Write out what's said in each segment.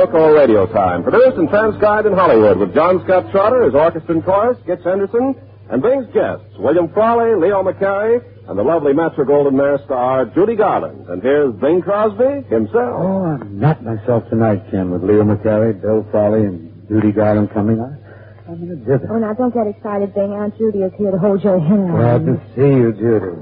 SoCo Radio Time. Produced and transcribed in Hollywood with John Scott Trotter, his orchestra and chorus, Gitch Henderson, and Bing's guests, William Frawley, Leo McCarey, and the lovely Metro-Goldwyn-Mayer star, Judy Garland. And here's Bing Crosby himself. Oh, I'm not myself tonight, Ken, with Leo McCarey, Bill Frawley, and Judy Garland coming. I'm in a dither. Oh, now, don't get excited, Bing. Aunt Judy is here to hold your hand. Glad to see you, Judy.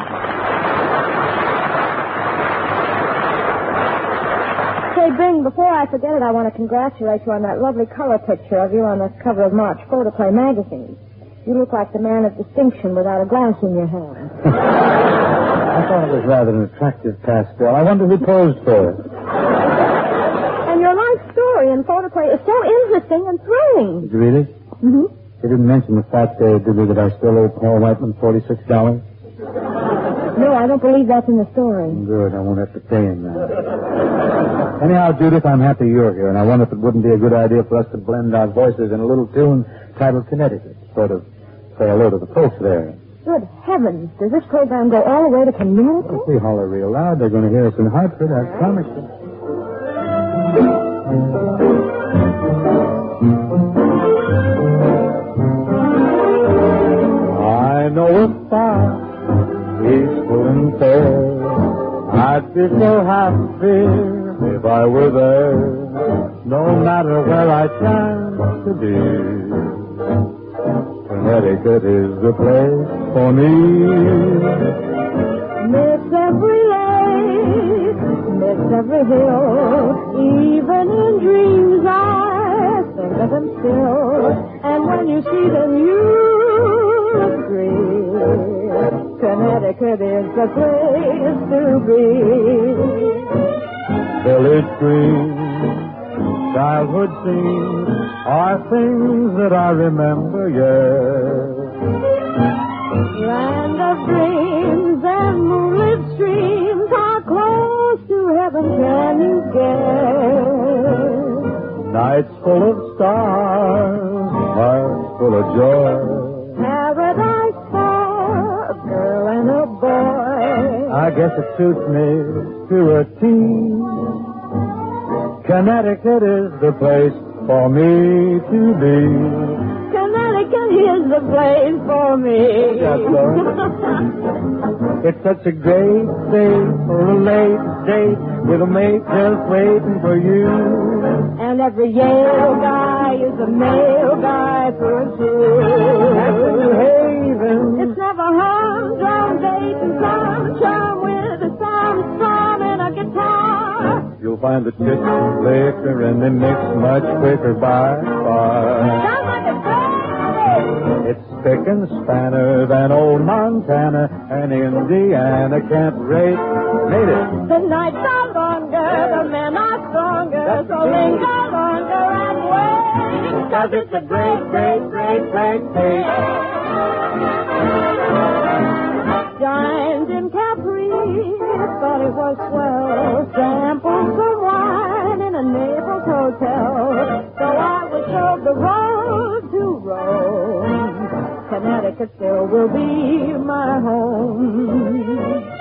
Say, Bing, before I forget it, I want to congratulate you on that lovely color picture of you on the cover of March Photoplay magazine. You look like the man of distinction without a glass in your hand. I thought it was rather an attractive pastel. I wonder who posed for it. And your life story in Photoplay is so interesting and thrilling. Did you read it? Mm-hmm. They didn't mention the fact, did they, that I still owe Paul Whiteman $46? No, I don't believe that's in the story. Good, I won't have to pay him now. Anyhow, Judith, I'm happy you're here, and I wonder if it wouldn't be a good idea for us to blend our voices in a little tune titled Connecticut, sort of say hello to the folks there. Good heavens, does this program go all the way to Connecticut? If we holler real loud, they're going to hear us in Hartford, I promise you. I know a spot, peaceful and fair. I'd be so happy if I were there, no matter where I chance to be. Connecticut is the place for me. Miss every lake, miss every hill, even in dreams I think of them still. And when you see them, you agree. Connecticut is the place to be. Village green, childhood scenes are things that I remember, yes. Land of dreams and moonlit streams, how close to heaven can you get? Nights full of stars, hearts full of joy. Paradise for a girl and a boy. I guess it suits me to a T. Connecticut is the place for me to be. Connecticut is the place for me. That's right. It's such a great day for a late date with a mate just waiting for you. And every Yale guy is a male guy for a New Haven. It's never humdrum dating some charm with some strum and a guitar. You'll find the chicks liquor and they mix much quicker by far. Sounds like a great. It's spick and spanner than old Montana, and Indiana can't rate. Made it. The nights are longer, the men are stronger, so linger longer and wait. 'Cause it's a great, great, great, great day. Dined in Capri, thought it was swell. Sampled some wine in a Naples hotel. So I was showed the road to Rome. Connecticut still will be my home.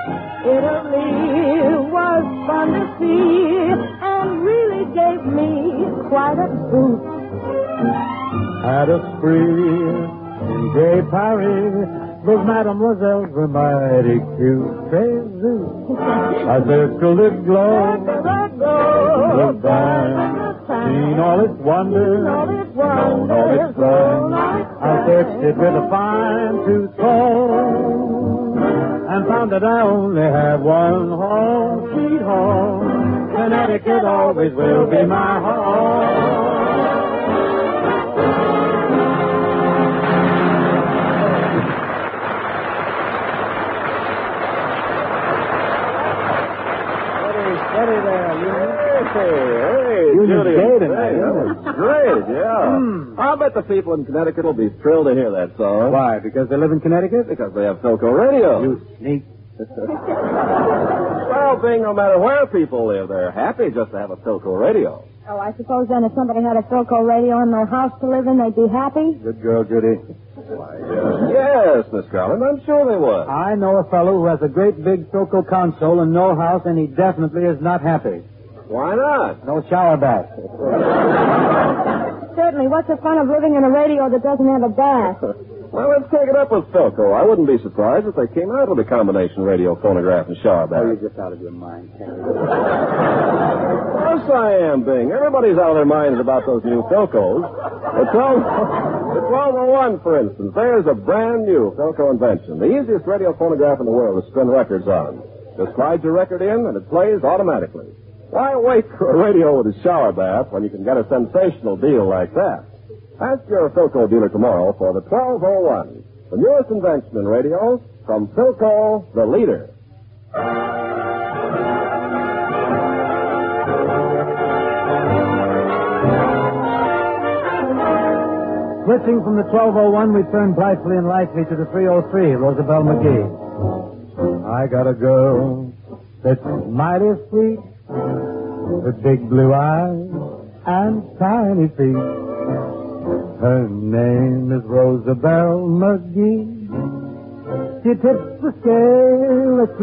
Italy was fun to see and really gave me quite a boost. Had a spree in gay Paris. Those mademoiselles were mighty cute. Jesus. I circled the globe, goodbye. Seen all its wonders, known all its fun. I searched it with a fine-tooth comb and found that I only have one home, sweet home. Connecticut always will be my home. Steady there, Hey, Judy. That's great, yeah. I'll bet the people in Connecticut will be thrilled to hear that song. Why? Because they live in Connecticut? Because they have SoCo Radio. You sneak. Well, Bing, no matter where people live, they're happy just to have a SoCo Radio. Oh, I suppose then if somebody had a SoCo radio in their house to live in, they'd be happy? Good girl, Judy. Why, yes, Miss Garland, I'm sure they would. I know a fellow who has a great big SoCo console and no house, and he definitely is not happy. Why not? No shower bath. Certainly. What's the fun of living in a radio that doesn't have a bath? Well, let's take it up with Philco. I wouldn't be surprised if they came out with a combination radio, phonograph, and shower bath. Oh, you're just out of your mind, Henry. Yes, I am, Bing. Everybody's out of their minds about those new Philcos. The 1201, for instance. There's a brand new Philco invention. The easiest radio phonograph in the world to spin records on. Just slide your record in, and it plays automatically. Why wait for a radio with a shower bath when you can get a sensational deal like that? Ask your Philco dealer tomorrow for the 1201, the newest invention in radio from Philco, the leader. Switching from the 1201, we turn blithely and lightly to the 303, Rosabelle McGee. I got a girl that's mighty sweet, with big blue eyes and tiny feet. Her name is Rosabelle McGee. She tips the scale at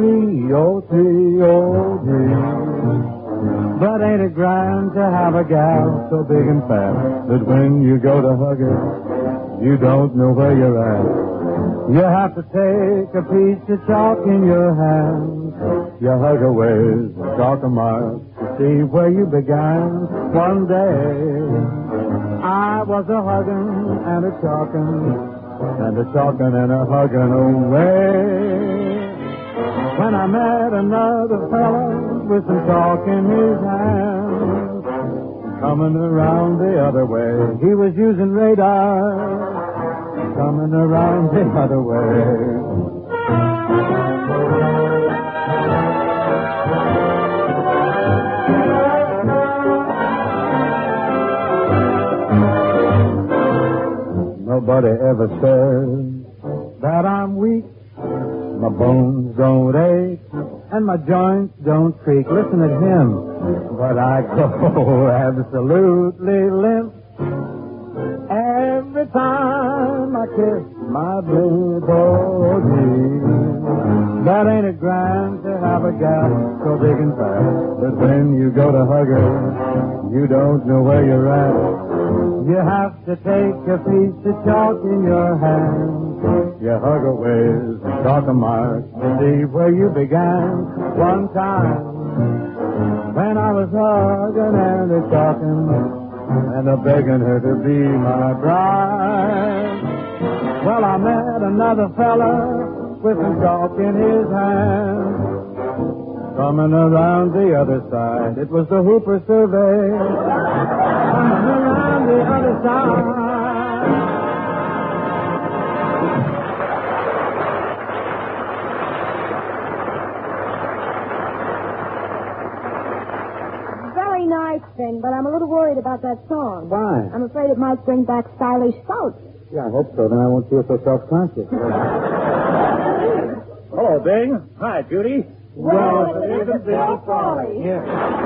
30303. But ain't it grand to have a gal so big and fat that when you go to hug her, you don't know where you're at. You have to take a piece of chalk in your hand. You hug her with chalk marks to see where you began. One day, I was a huggin' and a chalkin' and a chalkin' and a huggin' away. When I met another fella with some chalk in his hand, coming around the other way, he was using radar. Coming around the other way. Nobody ever says that I'm weak. My bones don't ache and my joints don't creak. Listen at him. But I go absolutely limp every time I kiss my blue body. That ain't it grand to have a gal so big and fat that when you go to hug her, you don't know where you're at. You have to take a piece of chalk in your hand. You hug her with chalk marks to see where you began. One time when I was hugging and a chalking and a begging her to be my bride. Well, I met another fella with some chalk in his hand. Coming around the other side, it was the Hooper survey. Coming around the other side. Nice thing, but I'm a little worried about that song. Why? I'm afraid it might bring back stylish spouts. Yeah, I hope so. Then I won't feel so self-conscious. Hello, Bing. Hi, Judy. Well, it isn't Bill Frawley. Yeah.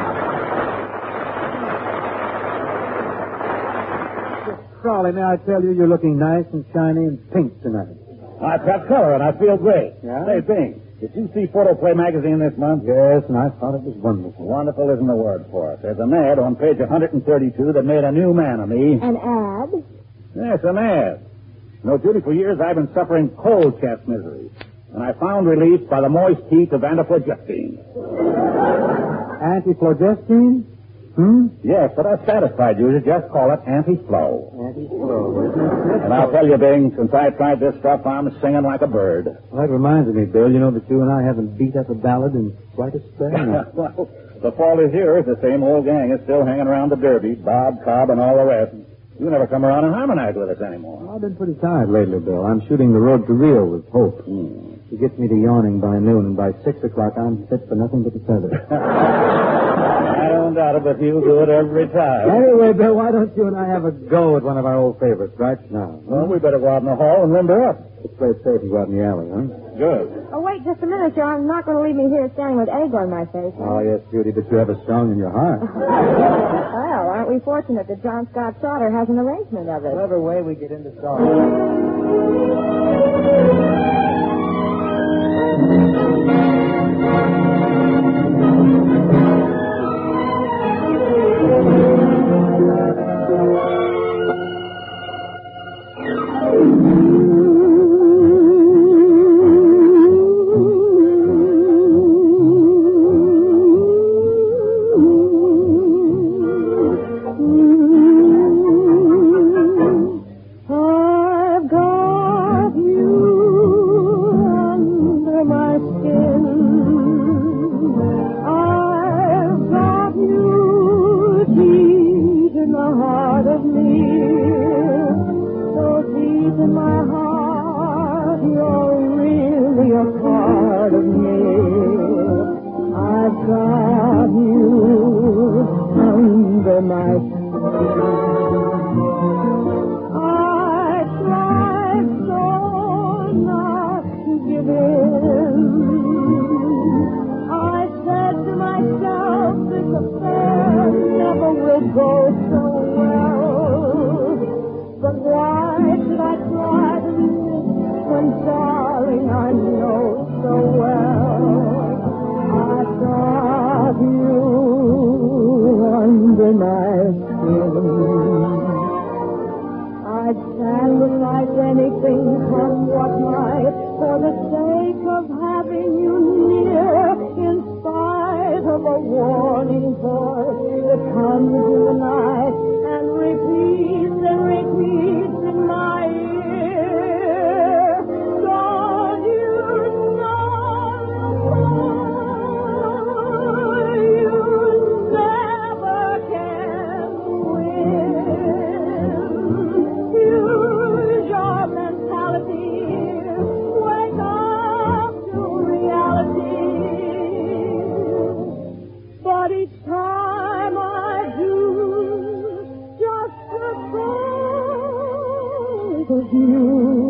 Frawley, may I tell you, you're looking nice and shiny and pink tonight. I've got color and I feel great. Yeah? Say, Bing, did you see Photoplay magazine this month? Yes, and I thought it was wonderful. Wonderful isn't the word for it. There's an ad on page 132 that made a new man of me. An ad? Yes, an ad. You know, Judy, for years I've been suffering cold chest misery. And I found relief by the moist heat of antiflogestine. Antiflogestine? Yes, but that's satisfied, Judy. Just call it anti-flow. Anti-flow. And I'll tell you, Bing, since I tried this stuff, I'm singing like a bird. Well, that reminds me, Bill, you know that you and I haven't beat up a ballad in quite a spell. Well, the fault is yours. The same old gang is still hanging around the Derby, Bob, Cobb, and all the rest. You never come around and harmonize with us anymore. Well, I've been pretty tired lately, Bill. I'm shooting the road to Rio with Hope. He gets me to yawning by noon, and by 6 o'clock I'm fit for nothing but the feathers. I don't doubt it, but you do it every time. Anyway, Bill, why don't you and I have a go at one of our old favorites right now? Well, we better go out in the hall and limber up. Let's play it safe and go out in the alley, huh? Good. Oh, wait just a minute, You're not going to leave me here standing with egg on my face. Oh, yes, Judy, but you have a song in your heart. Well, aren't we fortunate that John Scott Trotter has an arrangement of it? Whatever way we get into song. you're really a part of me. I've got you under my skin. I tried so not to give in. I said to myself, this affair never will go so well. But why should I try to resist when, darling, I know so well I've got you under my skin. I'd sacrifice anything, come what might, for the sake of having you near, in spite of a warning voice that comes in the night and repeats in my ear. Don't you know you never can win? Use your mentality. Wake up to reality. But each time I do, just the thought of you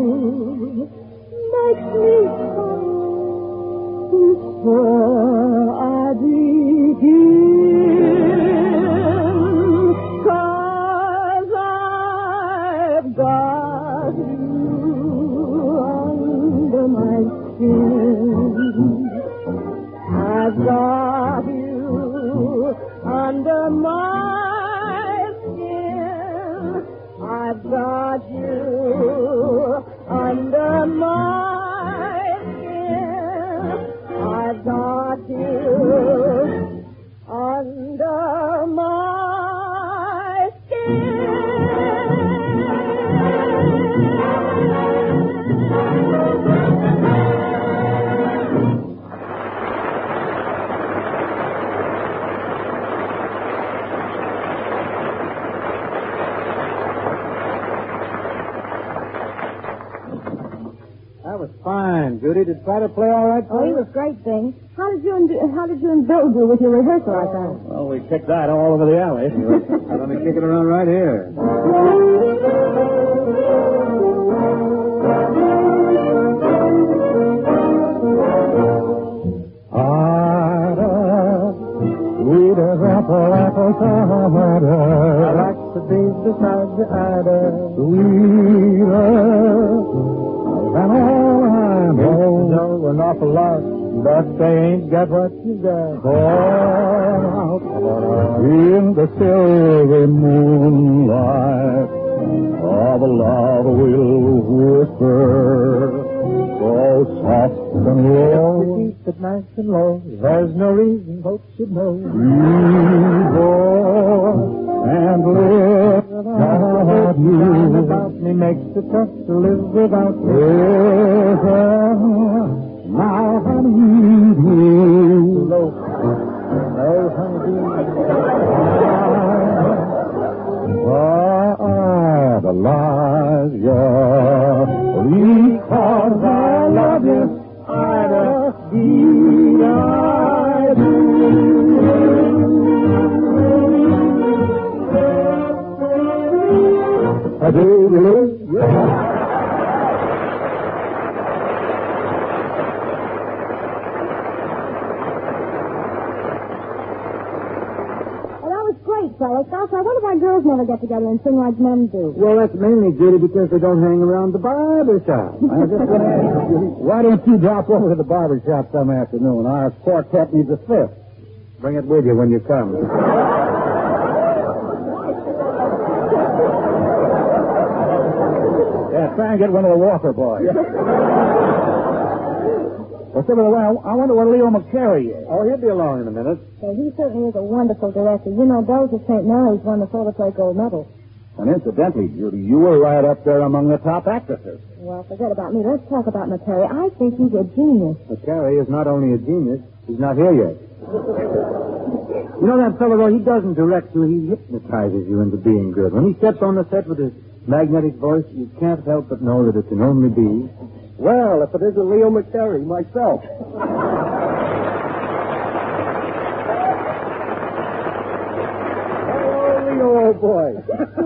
makes me come before I begin. 'Cause I've got you under my skin. I've got you under my skin. I've got you under my skin. I've got you under my skin. That was fine, Judy. Did Spider play all right for Oh, he you? was great, Bing. How did you and Bill do with your rehearsal, I thought? Well, we kicked that all over the alley. Let me kick it around right here. Apple cider. I like to be beside the Ida. Sweeter than all I know. An awful lot, but they ain't got what you got. Born out in the silvery moonlight of a love will whisper. So soft and low, keep it nice and low. There's no reason folks should know. Evil and live without you. About me makes it tough to live without you. Now, honey, low. Oh, honey, the lies, yeah. Because I love you, Ida, I do. Fellas, Doc, I wonder why girls never get together and sing like men do. Well, that's mainly, Judy, because they don't hang around the barber shop. I was just going to ask you, why don't you drop over to the barber shop some afternoon? Our quartet needs a fifth. Bring it with you when you come. Yeah, try and get one of the Walker boys. Well, by the way, I wonder what Leo McCarey is. Oh, he'll be along in a minute. Well, he certainly is a wonderful director. You know, Bells of St. Mary's won the photoplay gold medal. And incidentally, Judy, you were right up there among the top actresses. Well, forget about me. Let's talk about McCarey. I think he's a genius. McCarey is not only a genius, he's not here yet. You know that fellow, though, he doesn't direct you. He hypnotizes you into being good. When he steps on the set with his magnetic voice, you can't help but know that it can only be Well, if it isn't Leo McCarey, myself. Hello, Leo, old boy.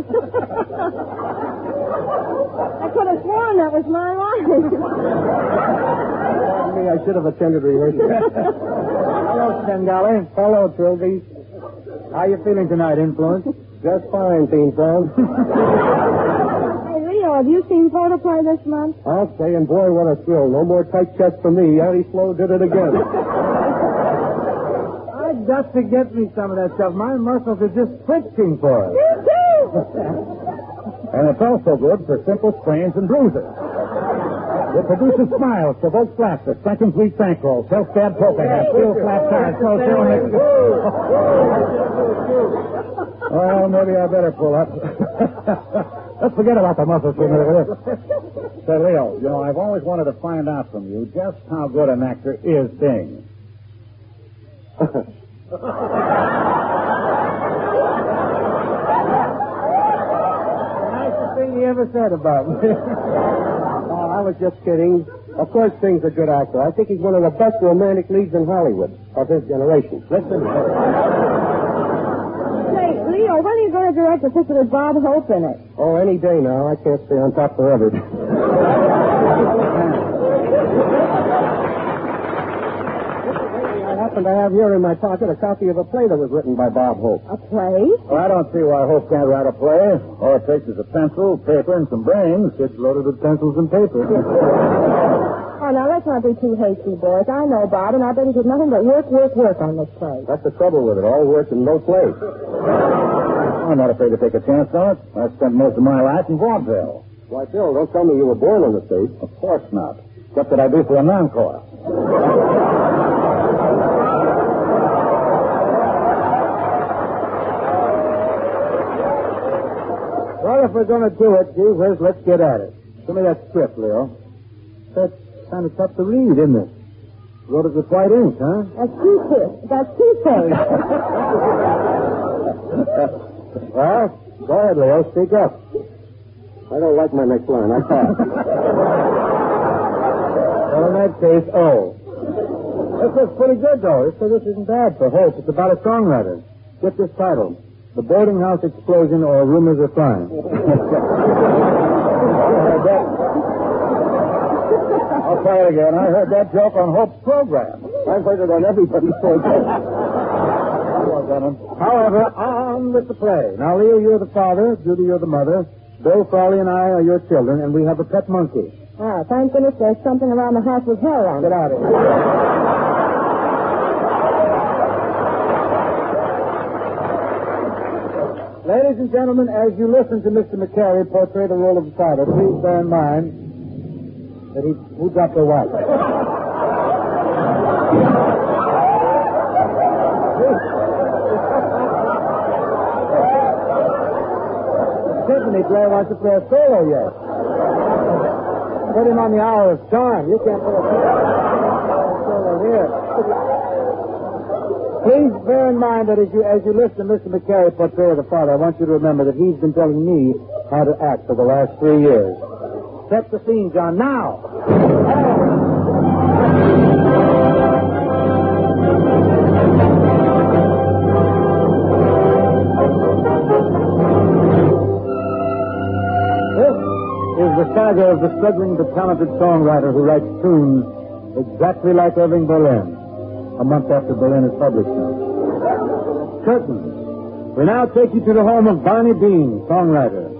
I could have sworn that was my line. Pardon me, I should have attended rehearsal. Hello, Svengali. Hello, Trilby. How you feeling tonight, Influence? Just fine, Teen Brown. Hey, Leo, have you seen Photoplay this month? I'll say, and boy, what a thrill. No more tight chest for me. Addie Flo did it again. I've got to get me some of that stuff. My muscles are just twitching for it. You too! And it's also good for simple sprains and bruises. It produces smiles, provokes laughter, strengthens weak bankrolls, self-stab poker hands, steel flat tires, Well, maybe I better pull up. Let's forget about the muscles for a minute, will you? Say, Leo, you know, I've always wanted to find out from you just how good an actor is Bing. Nicest thing he ever said about me. I was just kidding. Of course, Bing's a good actor. I think he's one of the best romantic leads in Hollywood of his generation. Listen. Hey, Leo, when are you going to direct a picture with Bob Hope in it? Oh, any day now. I can't stay on top forever. I happen to have here in my pocket a copy of a play that was written by Bob Hope. A play? Well, I don't see why Hope can't write a play. All it takes is a pencil, paper, and some brains. It's loaded with pencils and paper. Oh, now, let's not be too hasty, boys. I know Bob, and I bet he did nothing but work on this play. That's the trouble with it. All work and no play. I'm not afraid to take a chance on it. I spent most of my life in vaudeville. Why, Phil, don't tell me you were born on the stage. Of course not. Except that I do for a non-chorus. Well, if we're going to do it, gee whiz, let's get at it. Give me that script, Leo. That's kind of tough to read, isn't it? Wrote it with white ink, huh? That's toothpaste. That's toothpaste. Well, go ahead, Leo. Speak up. I don't like my next line. I pass. Well, in that case, oh. This looks pretty good, though. This isn't bad for Hope. It's about a songwriter. Get this title. The Boarding House Explosion or Rumors of Crime. I'll try it again. I heard that joke on Hope's program. I've heard it on everybody's program. However, on with the play. Now, Leo, you're the father. Judy, you're the mother. Bill, Frawley, and I are your children, and we have a pet monkey. Oh, thank goodness there's something around the house with hair on it. Get out of here. Ladies and gentlemen, as you listen to Mr. McCarey portray the role of the father, please bear in mind that who dropped their wife? Symphony player wants to play a solo yet. Put him on the hour of charm. You can't put a solo here. Please bear in mind that as you listen to Mr. McCarey portray the father, I want you to remember that he's been telling me how to act for the last 3 years. Set the scene, John, now! This is the saga of the struggling but talented songwriter who writes tunes exactly like Irving Berlin. A month after Berlin is published now. Curtains. We now take you to the home of Barney Bean, songwriter.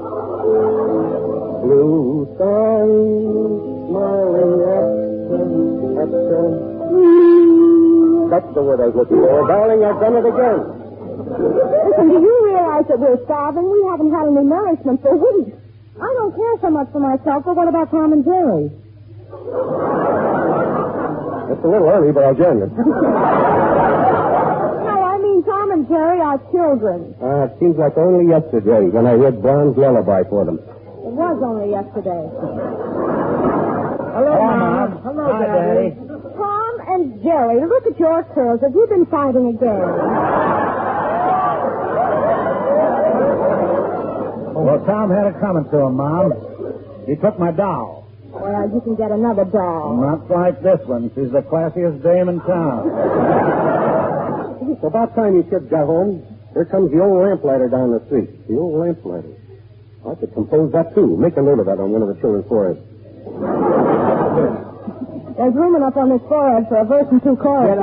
Blue sky, smiling at the... That's the word I was looking for. Darling, I've done it again. Listen, do you realize that we're starving? We haven't had any nourishment for weeks. I don't care so much for myself, but what about Tom and Jerry? It's a little early, but I'll join you. No, I mean Tom and Jerry are children. It seems like only yesterday when I read Brown's Lullaby for them. It was only yesterday. Hello, Mom. Hello, Daddy. Tom and Jerry, look at your curls. Have you been fighting again? Well, Tom had it coming to him, Mom. He took my doll. Oh, Well, you can get another doll. Not like this one. She's the classiest dame in town. It's about time you kids got home. Here comes the old lamplighter down the street. The old lamplighter. I could compose that, too. Make a note of that on one of the children's foreheads. There's room enough on this forehead for a verse and 2 chords.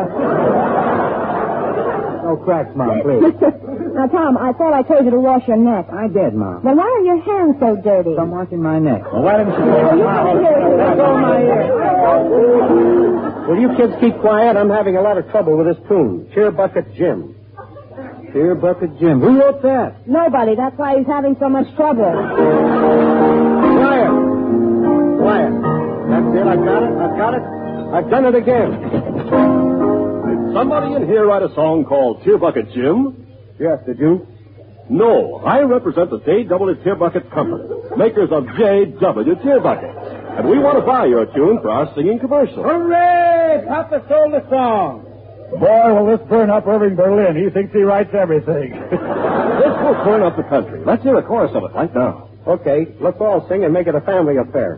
No cracks, Mom, please. Now, Tom, I thought I told you to wash your neck. I did, Mom. Then why are your hands so dirty? I'm washing my neck. Well, why didn't you... Let go of my ear. Will you kids keep quiet? I'm having a lot of trouble with this tune. Cheer Bucket Jim. Cheer Bucket Jim. Who wrote that? Nobody. That's why he's having so much trouble. Quiet. Quiet. That's it. I've got it. I've done it again. Did somebody in here write a song called Tear Bucket Jim? Yes, did you? No, I represent the J.W. Tear Bucket Company, makers of J.W. Tear Buckets. And we want to buy your tune for our singing commercial. Hooray! Papa sold the song. Boy, will this burn up Irving Berlin. He thinks he writes everything. This will turn up the country. Let's hear a chorus of it right now. Okay, let's all sing and make it a family affair.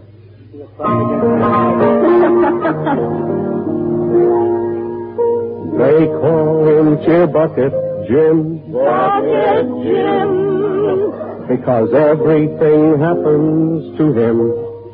They call him Cheer Bucket Jim. Bucket Jim. Because everything happens to him.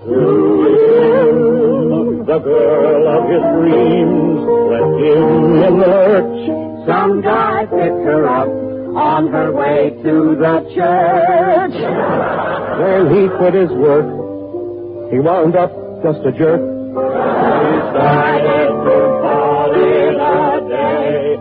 The girl of his dreams left him in the lurch. Some guy picked her up on her way to the church. When he quit his work, he wound up just a jerk. Decided to call it a day,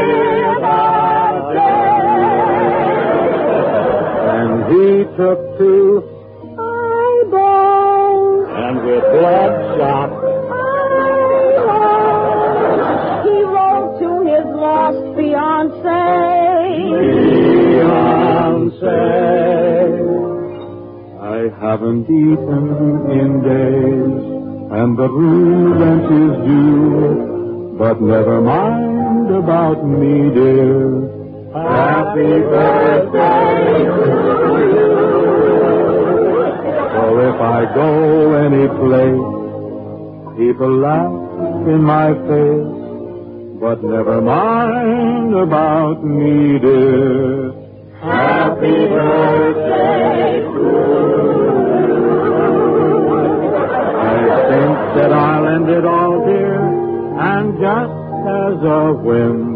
And he took to eyeballs. and with bloodshot eyeballs. He wrote to his lost fiancée. I haven't eaten in days, and the rent is due. But never mind about me, dear. Happy birthday to you. For if I go any place, people laugh in my face. But never mind about me, dear. Happy birthday to you. I think that I'll end it all, dear, and just as a whim,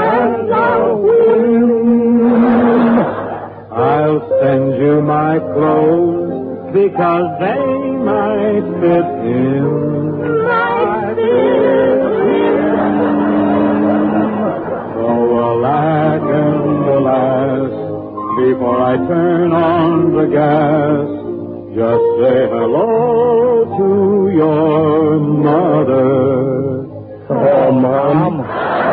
I'll send you my clothes because they might fit in. So alack and alas, before I turn on the gas, just say hello to your mother. Oh, Mom.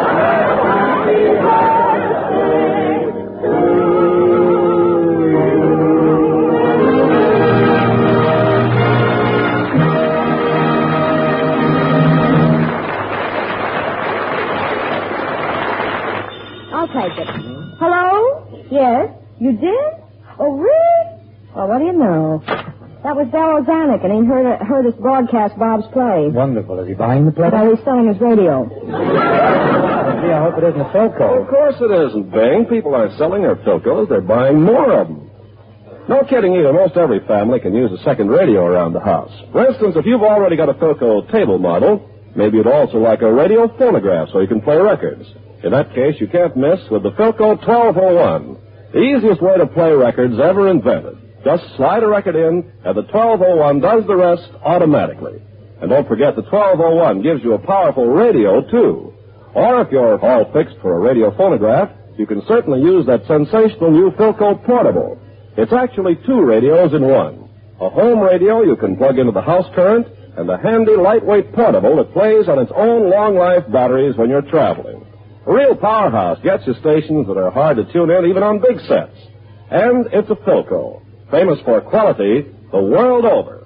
I'll take it. Hello? Yes? You did? Oh, really? Well, what do you know? That was Darryl Zanuck, and he heard us broadcast Bob's play. Wonderful. Is he buying the play? Well, he's selling his radio. Gee, I hope it isn't a Philco. Of course it isn't, Bing. People aren't selling their Philcos. They're buying more of them. No kidding either. Most every family can use a second radio around the house. For instance, if you've already got a Philco table model, maybe you'd also like a radio phonograph so you can play records. In that case, you can't miss with the Philco 1201. The easiest way to play records ever invented. Just slide a record in, and the 1201 does the rest automatically. And don't forget, the 1201 gives you a powerful radio, too. Or if you're all fixed for a radio phonograph, you can certainly use that sensational new Philco Portable. It's actually 2 radios in one. A home radio you can plug into the house current, and a handy, lightweight portable that plays on its own long-life batteries when you're traveling. A real powerhouse gets you stations that are hard to tune in even on big sets. And it's a Philco, famous for quality the world over.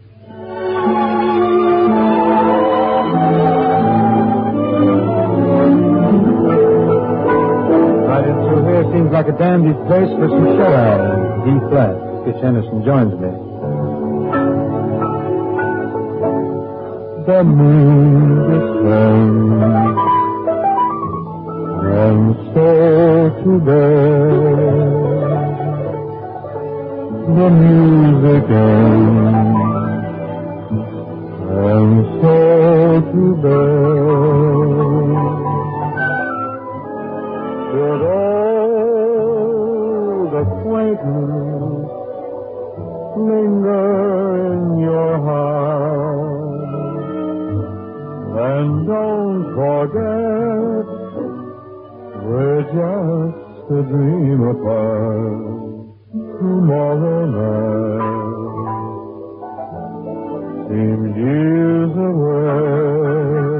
Right in through here seems like a dandy place for some shut-eye. D flat. Fitch Henderson joins me. the music sings, and so to bed. The music ends, and so to bed. Should old acquaintance linger in your heart, and don't forget we're just a dream apart. Tomorrow night seems years away,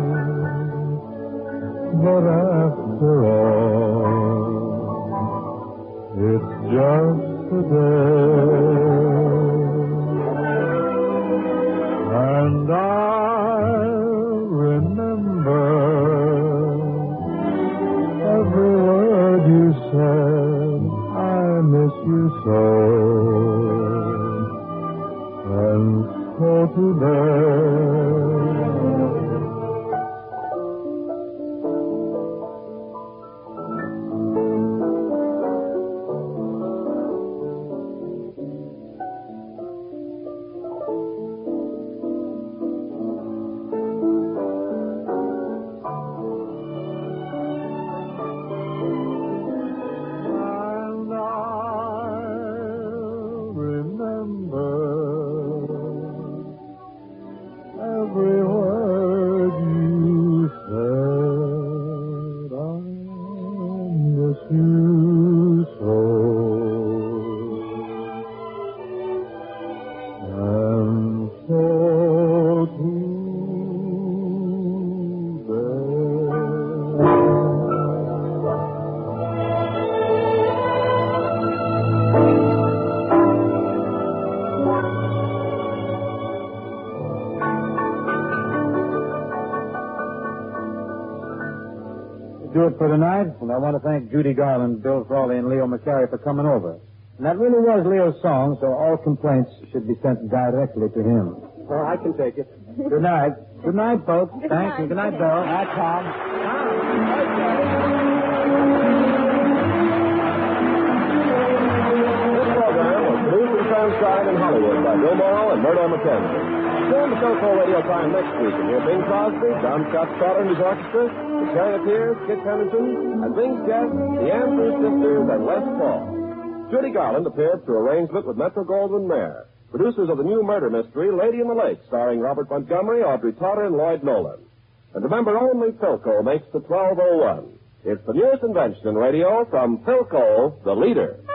but after all, it's just a day. And I'll remember every word you said. I miss you so, and so to bed. Every word you said, I miss you so, and so to do it for tonight, and I want to thank Judy Garland, Bill Frawley, and Leo McCarey for coming over. And that really was Leo's song, so all complaints should be sent directly to him. Oh, I can take it. Good night. Good night, folks. Good Thank night. you. Good night, Bill. Hi, Tom. This program was produced and transcribed in Hollywood by Bill Morrow and Murdo McKenzie. Join the Philco Radio Time next week and hear Bing Crosby, John Scott Trotter and his orchestra, the Charioteers, Kit Henderson, and Bing's guests, the Andrews Sisters, and Les Paul. Judy Garland appeared through arrangement with Metro-Goldwyn-Mayer. Producers of the new murder mystery, Lady in the Lake, starring Robert Montgomery, Audrey Totter, and Lloyd Nolan. And remember, only Philco makes the 1201. It's the newest invention in radio from Philco, the leader.